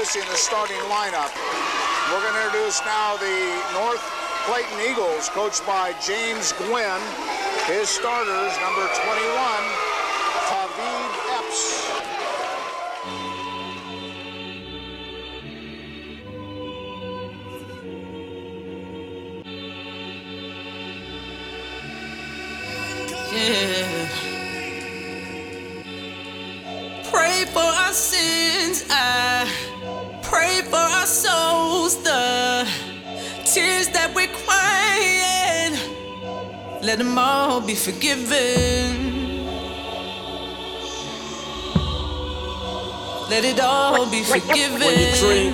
introducing the starting lineup. We're going to introduce now the North Clayton Eagles, coached by James Gwynn. His starters, number 21, Tavid Epps. Yeah. Pray for our sins, I pray for our souls, the tears that we're crying, let them all be forgiven. Let it all be forgiven. When you drink,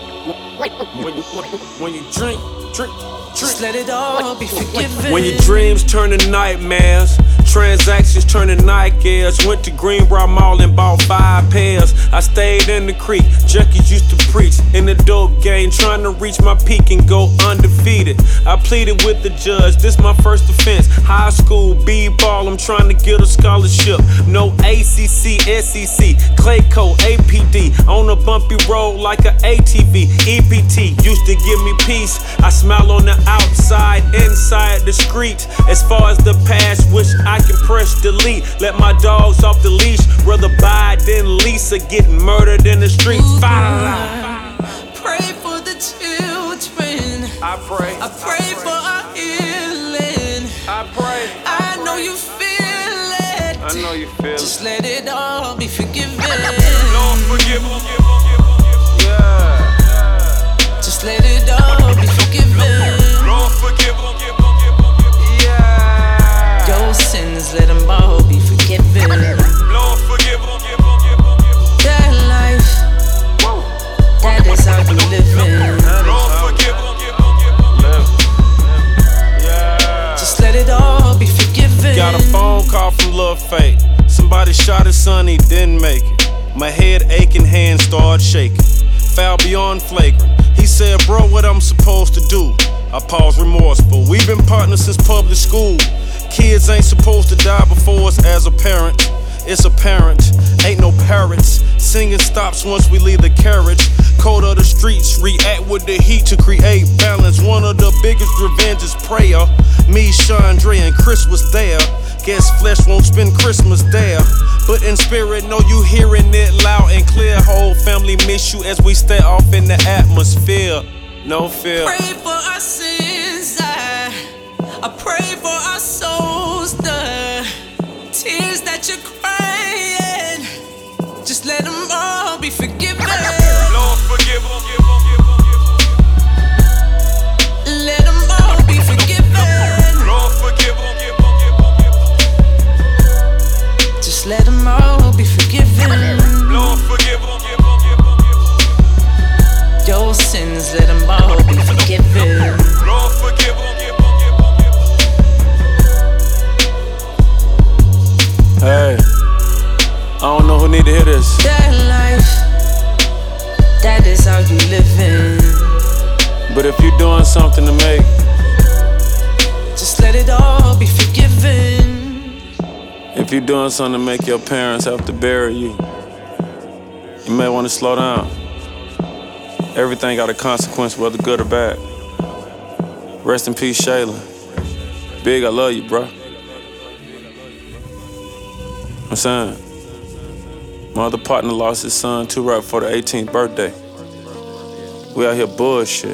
when you drink. Just let it all be forgiven. When your dreams turn to nightmares, transactions turn to nightmares. Went to Greenbrier Mall and bought 5 pairs. I stayed in the creek, junkies used to preach. In the dope game, trying to reach my peak and go undefeated. I pleaded with the judge, this my first offense. High school, B-ball, I'm trying to get a scholarship. No ACC, SEC, Clayco, APD. On a bumpy road like an ATV. EPT used to give me peace. I smile on the outside, inside the street. As far as the past, wish I can press delete. Let my dogs off the leash. Rather buy than lease or get murdered in the streets. Pray for the children. I pray For our healing. I pray. I know you feel it. I know you feel it. Just let it all be forgiven. Lord, forgive them. Yeah. Just let it all be forgiven. Lord, forgive them. Your sins, let them all be forgiven. Lord, forgive them. That life, that is how you living. Lord, forgive them. Just let it all be forgiven. Got a phone call from Lil Fate. Somebody shot his son, he didn't make it. My head aching, hands started shaking. Foul beyond flagrant. He said, bro, what I'm supposed to do? I paused remorseful. We've been partners since public school. Kids ain't supposed to die before us as a parent. It's apparent, ain't no parrots. Singing stops once we leave the carriage. Cold of the streets, react with the heat to create balance. One of the biggest revenge is prayer. Me, Chandre, and Chris was there. Guess flesh won't spend Christmas there, but in spirit, know you hearing it loud and clear. Whole family miss you as we stay off in the atmosphere. No fear. Pray for our sins, I pray for our souls, the tears that you're crying. Just let them all be forgiven. Lord, forgive them. Let them all be forgiven. Lord, forgive them. Just let them all be forgiven. Lord, forgive them. Your sins, let them all be forgiven. Lord, forgive them. Hey, I don't know who need to hear this. That life, that is how you living. But if you're doing something to make, just let it all be forgiven. if you're doing something to make your parents have to bury you, you may want to slow down. Everything got a consequence, whether good or bad. Rest in peace, Shayla. Big, I love you, bro. I'm saying, my other partner lost his son too right before the 18th birthday. We out here bullshit.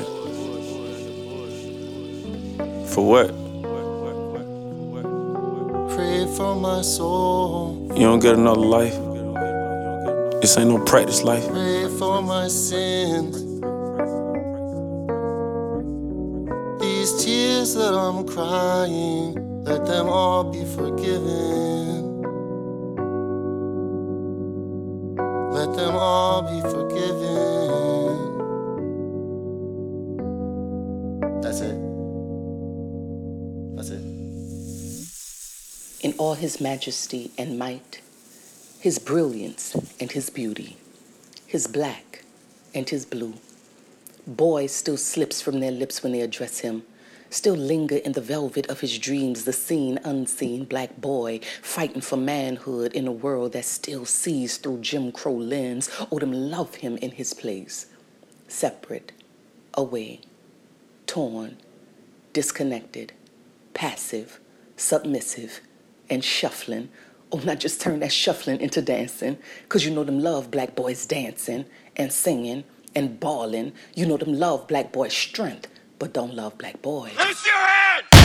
For what? Pray for my soul. You don't get another life. This ain't no practice life. Pray for my sins. These tears that I'm crying, let them all be forgiven. Let them all be forgiven. That's it. That's it. In all his majesty and might, his brilliance and his beauty, his black and his blue, boy still slips from their lips when they address him, Still linger in the velvet of his dreams, the seen, unseen black boy fighting for manhood in a world that still sees through Jim Crow lens. Oh, them love him in his place. Separate, away, torn, disconnected, passive, submissive, and shuffling. Oh, not just turn that shuffling into dancing, 'cause you know them love black boys dancing and singing and bawling. You know them love black boys' strength, but don't love black boys. Loose your hand!